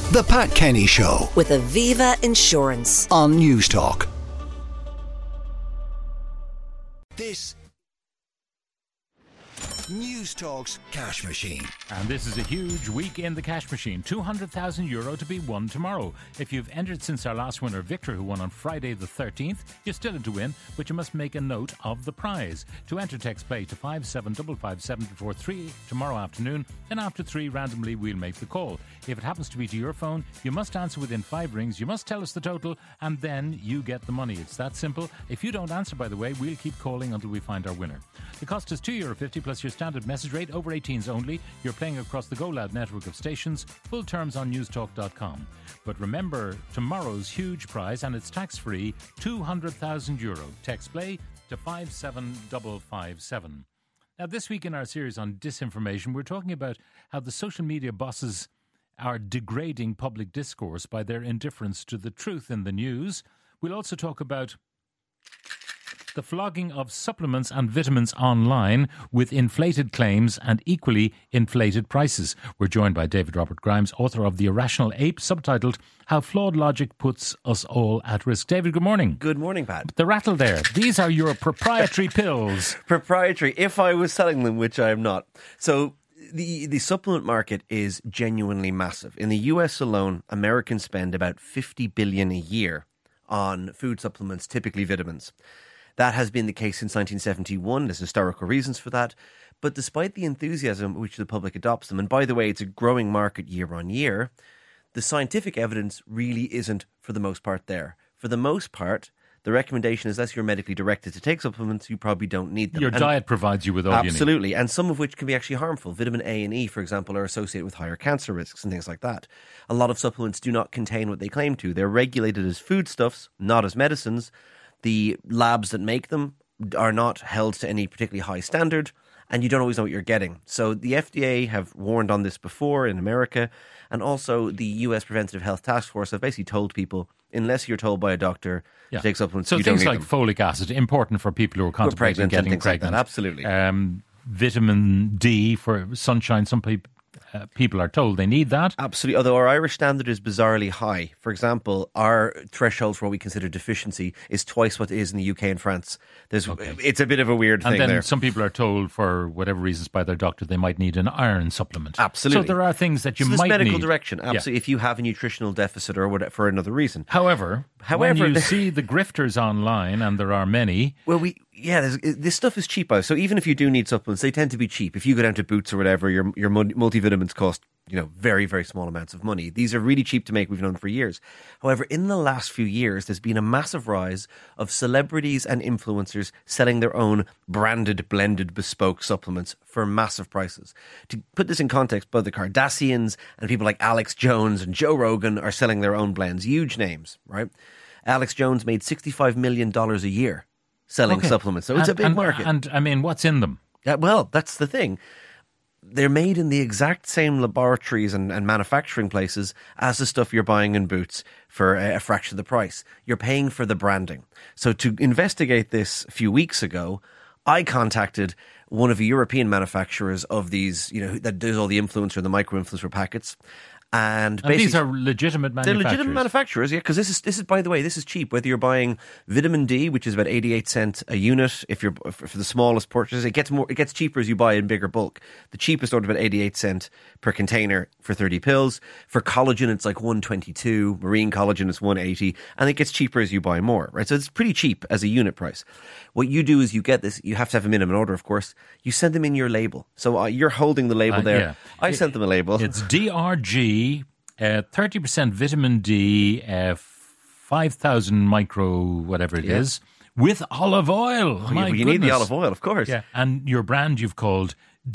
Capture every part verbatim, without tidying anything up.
The Pat Kenny Show with Aviva Insurance on News Talk. This News Talk's Cash Machine. And this is a huge week in the Cash Machine. two hundred thousand euro to be won tomorrow. If you've entered since our last winner, Victor, who won on Friday the thirteenth, you're still in to win, but you must make a note of the prize. To enter, text play to five seven five five seven before three tomorrow afternoon. Then after three, randomly, we'll make the call. If it happens to be to your phone, you must answer within five rings. You must tell us the total, and then you get the money. It's that simple. If you don't answer, by the way, we'll keep calling until we find our winner. The cost is two euro fifty plus your standard message rate, over eighteens only. You're playing across the Go Loud network of stations. Full terms on newstalk dot com. But remember tomorrow's huge prize, and it's tax-free, two hundred thousand euro. Text play to five seven five five seven. Now, this week in our series on disinformation, we're talking about how the social media bosses are degrading public discourse by their indifference to the truth in the news. We'll also talk about the flogging of supplements and vitamins online with inflated claims and equally inflated prices. We're joined by David Robert Grimes, author of The Irrational Ape, subtitled How Flawed Logic Puts Us All at Risk. David, good morning. Good morning, Pat. The rattle there. These are your proprietary pills. Proprietary, if I was selling them, which I am not. So the, the supplement market is genuinely massive. In the U S alone, Americans spend about fifty billion dollars a year on food supplements, typically vitamins. That has been the case since nineteen seventy-one. There's historical reasons for that. But despite the enthusiasm with which the public adopts them, and by the way, it's a growing market year on year, the scientific evidence really isn't, for the most part, there. For the most part, the recommendation is, unless you're medically directed to take supplements, you probably don't need them. Your and diet provides you with all you need. Absolutely, and some of which can be actually harmful. Vitamin A and E, for example, are associated with higher cancer risks and things like that. A lot of supplements do not contain what they claim to. They're regulated as foodstuffs, not as medicines. The labs that make them are not held to any particularly high standard, and you don't always know what you're getting. So the F D A have warned on this before in America, and also the U S Preventive Health Task Force have basically told people, unless you're told by a doctor yeah. to take supplements, so you don't need things like them. folic acid, important for people who are contemplating getting pregnant. pregnant. Like Absolutely. Um, vitamin D for sunshine, some people... Uh, people are told they need that. Absolutely, although our Irish standard is bizarrely high. For example, our threshold for what we consider deficiency is twice what it is in the U K and France. There's, okay. It's a bit of a weird and thing then there. Some people are told, for whatever reasons, by their doctor, they might need an iron supplement. Absolutely. So there are things that you so might need. medical direction, absolutely, yeah. if you have a nutritional deficit or whatever, for another reason. However, However when you see the grifters online, and there are many... Well, we... Yeah, this stuff is cheap. So even if you do need supplements, they tend to be cheap. If you go down to Boots or whatever, your your multivitamins cost, you know, very, very small amounts of money. These are really cheap to make. We've known for years. However, in the last few years, there's been a massive rise of celebrities and influencers selling their own branded, blended, bespoke supplements for massive prices. To put this in context, both the Kardashians and people like Alex Jones and Joe Rogan are selling their own blends. Huge names, right? Alex Jones made sixty-five million dollars a year selling okay. supplements. So it's and, a big and, market. And, I mean, what's in them? Yeah, well, that's the thing. They're made in the exact same laboratories and, and manufacturing places as the stuff you're buying in Boots for a, a fraction of the price. You're paying for the branding. So to investigate this a few weeks ago, I contacted one of the European manufacturers of these, you know, that does all the influencer, the micro-influencer packets. And, and these are legitimate manufacturers. They're legitimate manufacturers, yeah, because this is, this is, by the way, this is cheap. Whether you're buying vitamin D, which is about eighty-eight cents a unit, if you're for the smallest purchases, it gets more, it gets cheaper as you buy in bigger bulk. The cheapest order about eighty-eight cents per container for thirty pills. For collagen, it's like one twenty-two. Marine collagen is one eighty, and it gets cheaper as you buy more, right? So it's pretty cheap as a unit price. What you do is you get this. You have to have a minimum order, of course. You send them in your label. So uh, you're holding the label uh, there. Yeah. I it, sent them a label. It's D R G. Uh, thirty percent vitamin D, uh, five thousand micro, whatever it yeah. is, with olive oil. Oh, My you, you need the olive oil, of course. Yeah. And your brand you've called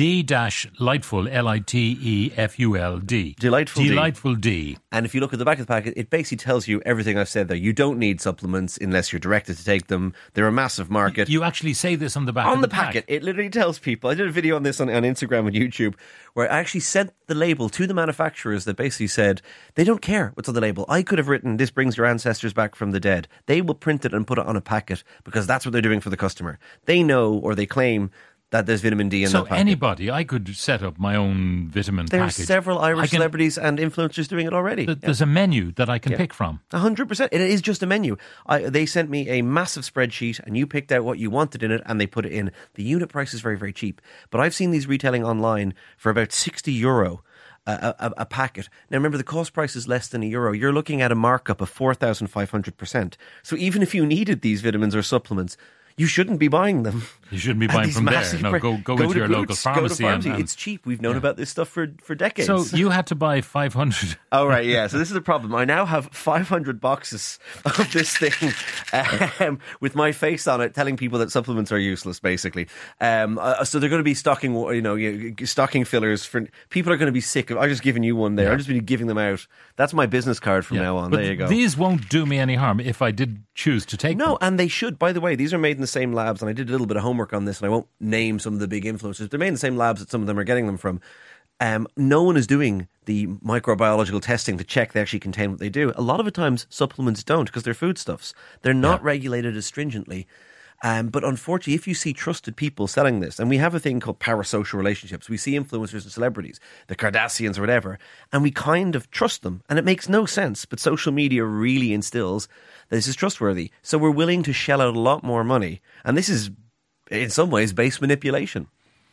D-Lightful, L I T E F U L D. Delightful D. Delightful D. And if you look at the back of the packet, it basically tells you everything I've said there. You don't need supplements unless you're directed to take them. They're a massive market. You actually say this on the back on of the, the packet. pack. It literally tells people. I did a video on this on, on Instagram and YouTube where I actually sent the label to the manufacturers that basically said they don't care what's on the label. I could have written, this brings your ancestors back from the dead. They will print it and put it on a packet because that's what they're doing for the customer. They know, or they claim, that there's vitamin D in so that packet. anybody, I could set up my own vitamin There's package. several Irish I can- celebrities and influencers doing it already. th- There's a menu that I can pick from. A hundred percent. It is just a menu. I, they sent me a massive spreadsheet, and you picked out what you wanted in it, and they put it in. The unit price is very, very cheap. But I've seen these retailing online for about sixty euro a, a, a packet. Now, remember, the cost price is less than a euro. You're looking at a markup of four thousand five hundred percent. So even if you needed these vitamins or supplements, you shouldn't be buying them. You shouldn't be At buying these from there. massive No, pri- go go, into to your local Boots, pharmacy. Go to pharmacy. And, and, It's cheap. We've known yeah. about this stuff for, for decades. so you had to buy five hundred. Oh, right, yeah. So this is a problem. I now have five hundred boxes of this thing um, with my face on it, telling people that supplements are useless, basically. Um, uh, so they're going to be stocking, you know, you- stocking fillers. For people are going to be sick of. I've just given you one there. Yeah. I've just been giving them out. That's my business card from Yeah. now on. But there you go. These won't do me any harm if I did choose to take No, them. and they should. By the way, these are made in the same labs, and I did a little bit of homework on this, and I won't name some of the big influencers. They're made in the same labs that some of them are getting them from. Um, no one is doing the microbiological testing to check they actually contain what they do. A lot of the times, supplements don't because they're foodstuffs. They're not Yeah. regulated as stringently. Um, but unfortunately, if you see trusted people selling this, and we have a thing called parasocial relationships, we see influencers and celebrities, the Kardashians or whatever, and we kind of trust them. And it makes no sense, but social media really instills that this is trustworthy. So we're willing to shell out a lot more money. And this is, in some ways, base manipulation.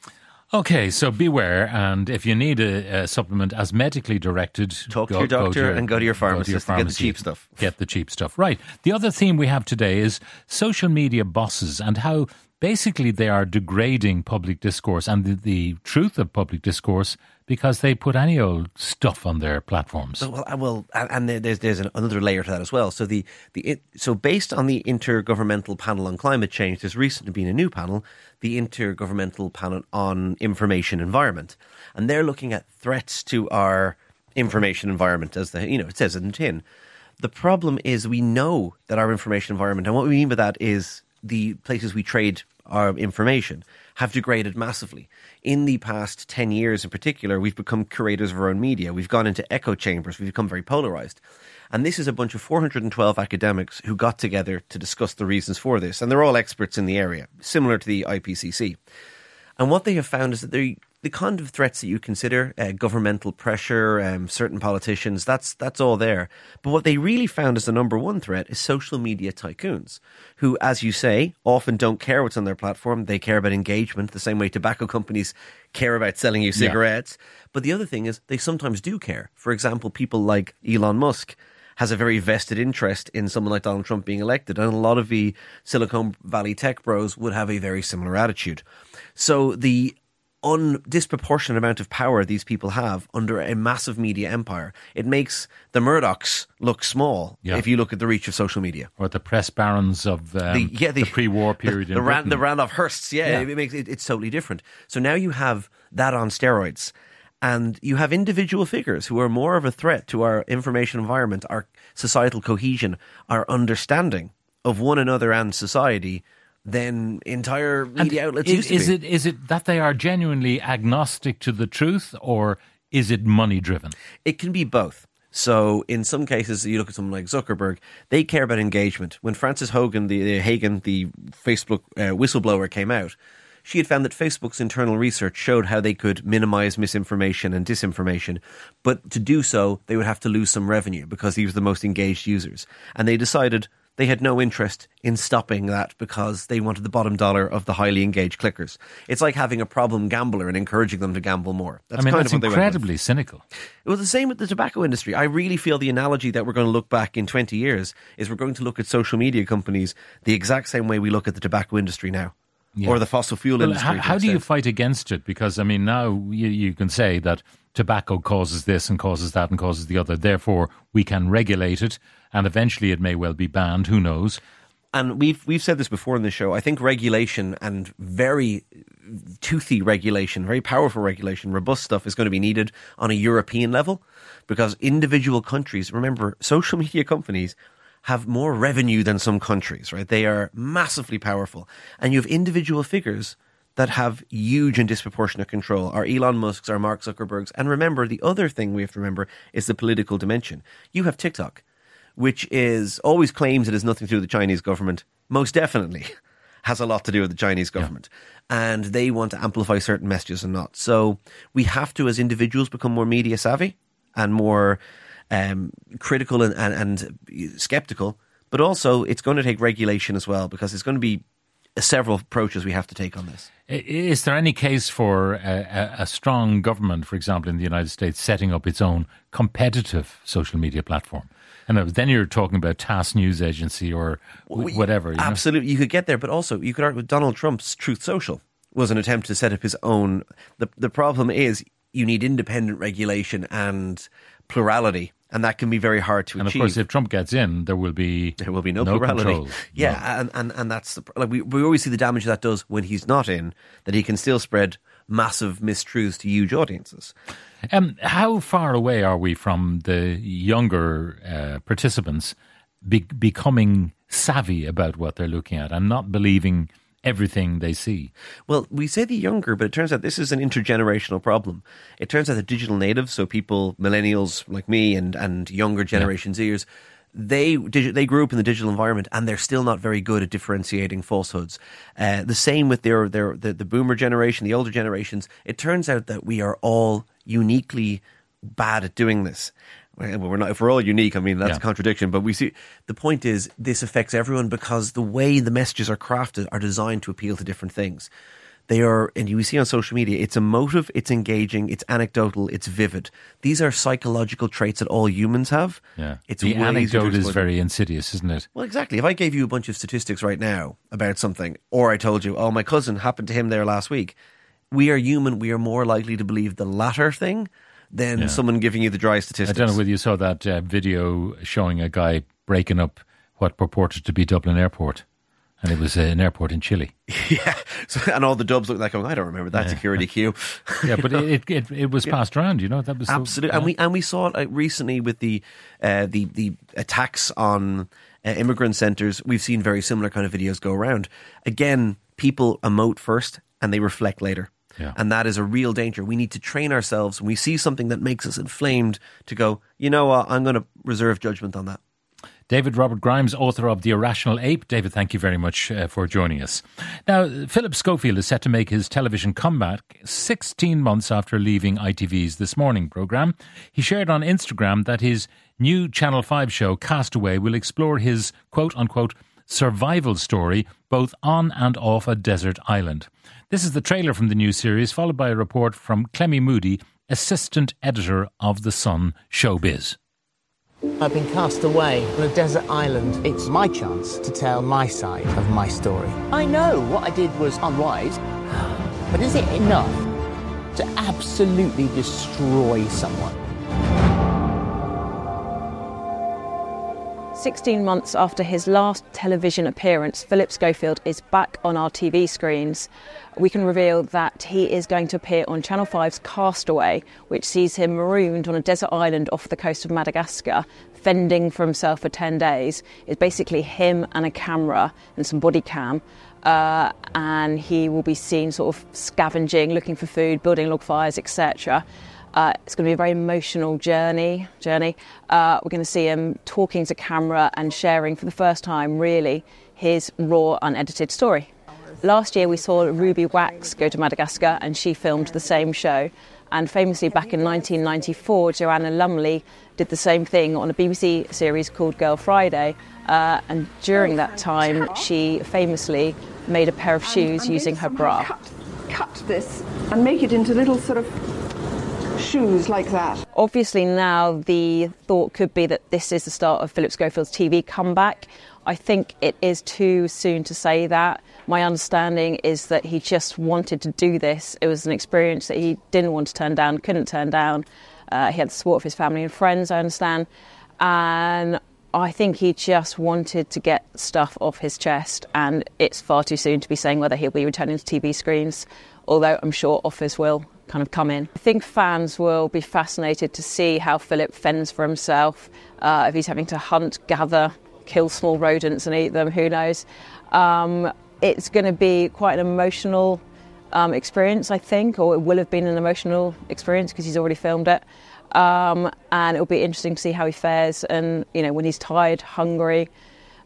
Okay, so beware, and if you need a, a supplement as medically directed, Talk to your doctor and go to your pharmacist to get the pharmacy, cheap stuff. Get the cheap stuff. Right. The other theme we have today is social media bosses and how basically they are degrading public discourse and the, the truth of public discourse because they put any old stuff on their platforms. So, well, I will, and and there's there's another layer to that as well. So the the so based on the Intergovernmental Panel on Climate Change, there's recently been a new panel, the Intergovernmental Panel on Information Environment, and they're looking at threats to our information environment, as the you know it says in the tin. The problem is we know that our information environment, and what we mean by that is the places we trade our information, have degraded massively. In the past ten years in particular, we've become curators of our own media. We've gone into echo chambers. We've become very polarized. And this is a bunch of four hundred twelve academics who got together to discuss the reasons for this. And they're all experts in the area, similar to the I P C C. And what they have found is that they, the kind of threats that you consider, uh, governmental pressure, um, certain politicians, that's that's all there. But what they really found as the number one threat is social media tycoons, who, as you say, often don't care what's on their platform. They care about engagement, the same way tobacco companies care about selling you cigarettes. Yeah. But the other thing is they sometimes do care. For example, people like Elon Musk has a very vested interest in someone like Donald Trump being elected. And a lot of the Silicon Valley tech bros would have a very similar attitude. So the un- disproportionate amount of power these people have under a massive media empire, it makes the Murdochs look small Yeah. if you look at the reach of social media. Or the press barons of um, The- yeah, the- the pre-war period The, in the, Ran- Britain. the Randolph Hearsts, yeah, Yeah. It, makes it, it's totally different. So now you have that on steroids. And you have individual figures who are more of a threat to our information environment, our societal cohesion, our understanding of one another and society than entire media And outlets is, used to is be. it is it that they are genuinely agnostic to the truth, or is it money driven? It can be both. So in some cases, you look at someone like Zuckerberg, they care about engagement. When Frances Hogan, the, the Hagen, the Facebook uh, whistleblower came out, she had found that Facebook's internal research showed how they could minimize misinformation and disinformation. But to do so, they would have to lose some revenue because these were the most engaged users. And they decided they had no interest in stopping that because they wanted the bottom dollar of the highly engaged clickers. It's like having a problem gambler and encouraging them to gamble more. That's I mean, kind that's of what they went with. incredibly cynical. It was the same with the tobacco industry. I really feel the analogy that we're going to look back in twenty years is we're going to look at social media companies the exact same way we look at the tobacco industry now. Yeah. Or the fossil fuel Well, industry. how, to how an do you extent. fight against it? Because, I mean, now you, you can say that tobacco causes this and causes that and causes the other. Therefore, we can regulate it, and eventually it may well be banned. Who knows? And we've we've said this before in the show. I think regulation and very toothy regulation, very powerful regulation, robust stuff is going to be needed on a European level because individual countries, remember, social media companies have more revenue than some countries, right? They are massively powerful. And you have individual figures that have huge and disproportionate control. Our Elon Musks, our Mark Zuckerbergs. And remember, the other thing we have to remember is the political dimension. You have TikTok, which is always claims it has nothing to do with the Chinese government. Most definitely has a lot to do with the Chinese government. Yeah. And they want to amplify certain messages and not. So we have to, as individuals, become more media savvy and more um, critical and, and, and skeptical. But also, it's going to take regulation as well, because it's going to be several approaches we have to take on this. Is there any case for a, a strong government, for example, in the United States, setting up its own competitive social media platform? And then you're talking about TASS News Agency or whatever. You Absolutely, know? You could get there, but also you could argue with Donald Trump's Truth Social was an attempt to set up his own. The, the problem is you need independent regulation and plurality. And that can be very hard to and achieve. And of course, if Trump gets in, there will be there will be no, no plurality. Control. Yeah, no. and, and and that's the like we we always see the damage that does when he's not in. That he can still spread massive mistruths to huge audiences. Um, how far away are we from the younger uh, participants be- becoming savvy about what they're looking at and not believing everything they see? Well, we say the younger, but it turns out this is an intergenerational problem. It turns out that digital natives, so people, millennials like me and, and younger Generation yeah. Zers, they they grew up in the digital environment and they're still not very good at differentiating falsehoods. Uh, the same with their, their the, the boomer generation, the older generations. It turns out that we are all uniquely bad at doing this. Well, we're not. If we're all unique, I mean, that's yeah. a contradiction. But we see the point is this affects everyone because the way the messages are crafted are designed to appeal to different things. They are, and you see on social media, it's emotive, it's engaging, it's anecdotal, it's vivid. These are psychological traits that all humans have. Yeah, it's the anecdote is very insidious, isn't it? Well, exactly. If I gave you a bunch of statistics right now about something, or I told you, oh, my cousin happened to him there last week, we are human. We are more likely to believe the latter thing than yeah. someone giving you the dry statistics. I don't know whether you saw that uh, video showing a guy breaking up what purported to be Dublin Airport. And it was uh, an airport in Chile. Yeah, so, and all the dubs looked like going, I don't remember that yeah. security queue. Yeah, but it it, it was yeah. passed around, you know. That was absolutely, so, and we and we saw it uh, recently with the uh, the the attacks on uh, immigrant centres. We've seen very similar kind of videos go around. Again, people emote first and they reflect later. Yeah. And that is a real danger. We need to train ourselves when we see something that makes us inflamed to go, you know what, I'm going to reserve judgment on that. David Robert Grimes, author of The Irrational Ape. David, thank you very much uh, for joining us. Now, Philip Schofield is set to make his television comeback sixteen months after leaving I T V's This Morning programme. He shared on Instagram that his new Channel five show, Castaway, will explore his quote-unquote survival story both on and off a desert island. This is the trailer from the new series, followed by a report from Clemmy Moody, assistant editor of The Sun Showbiz. I've been cast away on a desert island. It's my chance to tell my side of my story. I know what I did was unwise, but is it enough to absolutely destroy someone? sixteen months after his last television appearance, Philip Schofield is back on our T V screens. We can reveal that he is going to appear on Channel five's Castaway, which sees him marooned on a desert island off the coast of Madagascar, fending for himself for ten days. It's basically him and a camera and some body cam. Uh, and he will be seen sort of scavenging, looking for food, building log fires, et cetera. Uh, it's going to be a very emotional journey. Journey. Uh, we're going to see him talking to camera and sharing for the first time, really, his raw, unedited story. Last year we saw Ruby Wax go to Madagascar and she filmed the same show. And famously back in nineteen ninety-four, Joanna Lumley did the same thing on a B B C series called Girl Friday. Uh, and during that time, she famously made a pair of shoes I'm, I'm using her bra. Cut, cut this and make it into little sort of shoes like that. Obviously now the thought could be that this is the start of Philip Schofield's T V comeback. I think it is too soon to say that. My understanding is that he just wanted to do this. It was an experience that he didn't want to turn down, couldn't turn down. Uh, he had the support of his family and friends, I understand. And I think he just wanted to get stuff off his chest, and it's far too soon to be saying whether he'll be returning to T V screens, although I'm sure offers will kind of come in. I think fans will be fascinated to see how Philip fends for himself, uh, if he's having to hunt, gather, kill small rodents and eat them, who knows. Um, it's going to be quite an emotional um, experience, I think, or it will have been an emotional experience because he's already filmed it. Um, and it'll be interesting to see how he fares, and you know, when he's tired, hungry,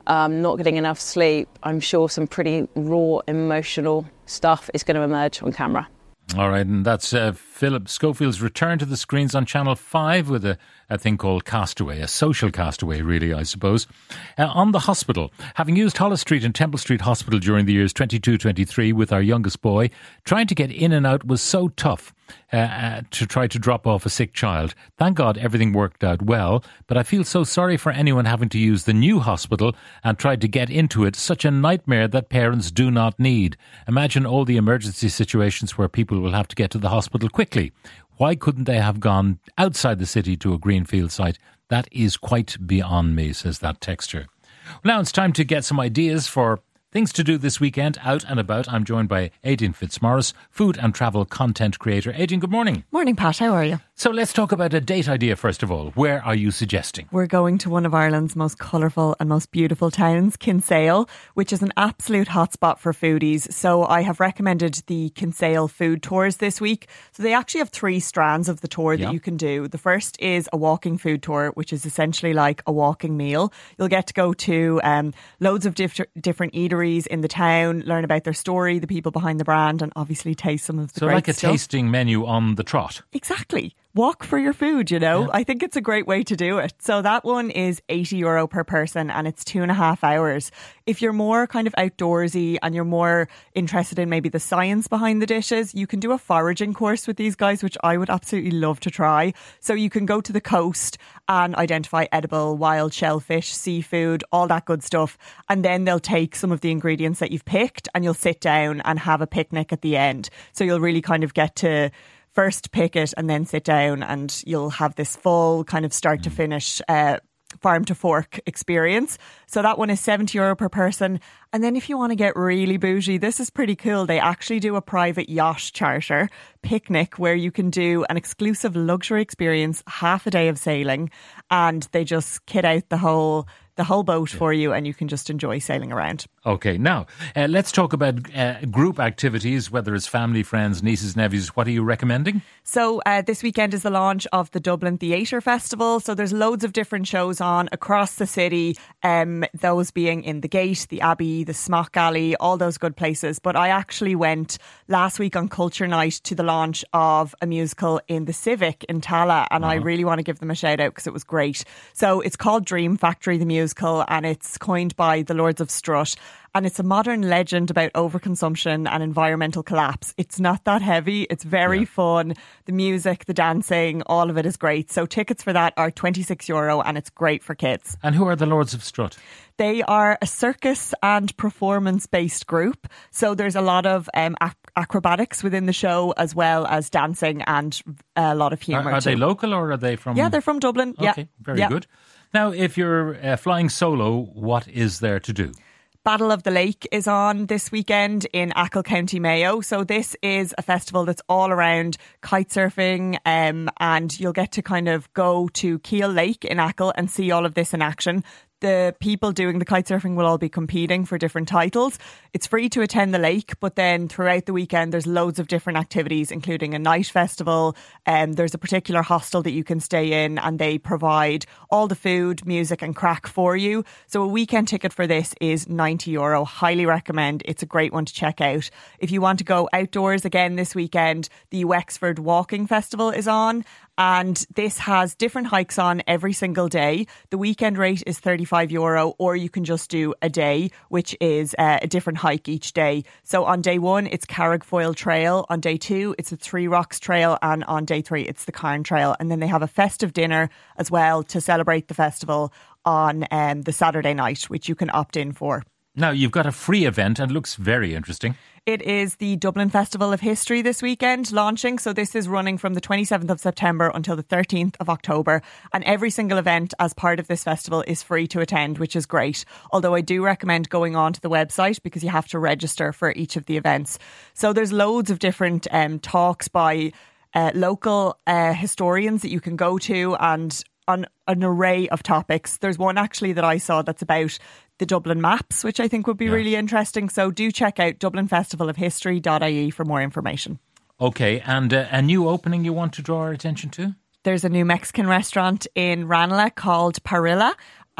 um, not getting enough sleep, I'm sure some pretty raw, emotional stuff is going to emerge on camera. All right, and that's uh, Philip Schofield's return to the screens on Channel five with a, a thing called Castaway, a social castaway, really, I suppose. Uh, on the hospital, having used Holles Street and Temple Street Hospital during the years twenty-two twenty-three with our youngest boy, trying to get in and out was so tough uh, uh, to try to drop off a sick child. Thank God everything worked out well, but I feel so sorry for anyone having to use the new hospital and tried to get into it. Such a nightmare that parents do not need. Imagine all the emergency situations where people will have to get to the hospital quickly. Why couldn't they have gone outside the city to a greenfield site? That is quite beyond me, says that texter. Well, now it's time to get some ideas for things to do this weekend out and about. I'm joined by Aidan Fitzmaurice, food and travel content creator. Aidan, good morning. Morning, Pat. How are you? So let's talk about a date idea first of all. Where are you suggesting? We're going to one of Ireland's most colourful and most beautiful towns, Kinsale, which is an absolute hotspot for foodies. So I have recommended the Kinsale food tours this week. So they actually have three strands of the tour that yeah. you can do. The first is a walking food tour, which is essentially like a walking meal. You'll get to go to um, loads of diff- different eateries in the town, learn about their story, the people behind the brand, and obviously taste some of the so great like a stuff. tasting menu on the trot. Exactly. Walk for your food, you know. Yeah. I think it's a great way to do it. So that one is eighty euro per person and it's two and a half hours. If you're more kind of outdoorsy and you're more interested in maybe the science behind the dishes, you can do a foraging course with these guys, which I would absolutely love to try. So you can go to the coast and identify edible wild shellfish, seafood, all that good stuff. And then they'll take some of the ingredients that you've picked and you'll sit down and have a picnic at the end. So you'll really kind of get to first pick it and then sit down and you'll have this full kind of start to finish uh, farm to fork experience. So that one is seventy euro per person. And then if you want to get really bougie, this is pretty cool. They actually do a private yacht charter picnic where you can do an exclusive luxury experience, half a day of sailing, and they just kit out the whole the whole boat for you and you can just enjoy sailing around. Okay, now uh, let's talk about uh, group activities, whether it's family, friends, nieces, nephews. What are you recommending? So uh, this weekend is the launch of the Dublin Theatre Festival. So there's loads of different shows on across the city, um, those being in the Gate, the Abbey, the Smock Alley, all those good places. But I actually went last week on Culture Night to the launch of a musical in the Civic in Tala, and uh-huh. I really want to give them a shout out because it was great. So it's called Dream Factory, the musical, and it's coined by the Lords of Strut. And it's a modern legend about overconsumption and environmental collapse. It's not that heavy. It's very yeah. fun. The music, the dancing, all of it is great. So tickets for that are twenty-six euro and it's great for kids. And who are the Lords of Strut? They are a circus and performance-based group. So there's a lot of um, ac- acrobatics within the show as well as dancing and a lot of humour. Are, are too. they local or are they from... Yeah, they're from Dublin. Okay, yeah. very yeah. good. Now, if you're uh, flying solo, what is there to do? Battle of the Lake is on this weekend in Achill, County Mayo. So this is a festival that's all around kite surfing, um, and you'll get to kind of go to Keel Lake in Achill and see all of this in action. The people doing the kite surfing will all be competing for different titles. It's free to attend the lake, but then throughout the weekend there's loads of different activities, including a night festival. Um, there's a particular hostel that you can stay in and they provide all the food, music and crack for you. So a weekend ticket for this is ninety euro. Highly recommend. It's a great one to check out. If you want to go outdoors again this weekend, the Wexford Walking Festival is on. And this has different hikes on every single day. The weekend rate is thirty-five euro, or you can just do a day, which is uh, a different hike each day. So on day one, it's Carrickfoyle Trail. On day two, it's the Three Rocks Trail. And on day three, it's the Carn Trail. And then they have a festive dinner as well to celebrate the festival on um, the Saturday night, which you can opt in for. Now, you've got a free event and it looks very interesting. It is the Dublin Festival of History this weekend launching. So this is running from the twenty-seventh of September until the thirteenth of October. And every single event as part of this festival is free to attend, which is great. Although I do recommend going on to the website because you have to register for each of the events. So there's loads of different um, talks by uh, local uh, historians that you can go to and on an array of topics. There's one actually that I saw that's about the Dublin maps, which I think would be yeah. really interesting. So do check out dublin festival of history dot I E for more information. Okay, and uh, a new opening you want to draw our attention to? There's a new Mexican restaurant in Ranelagh called Parrilla.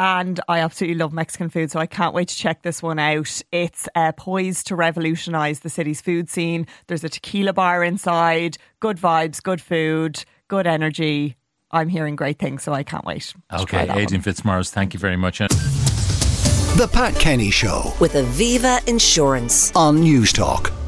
And I absolutely love Mexican food, so I can't wait to check this one out. It's uh, poised to revolutionise the city's food scene. There's a tequila bar inside, good vibes, good food, good energy. I'm hearing great things, so I can't wait. Okay, Aidan Fitzmaurice, thank you very much. The Pat Kenny Show with Aviva Insurance on News Talk.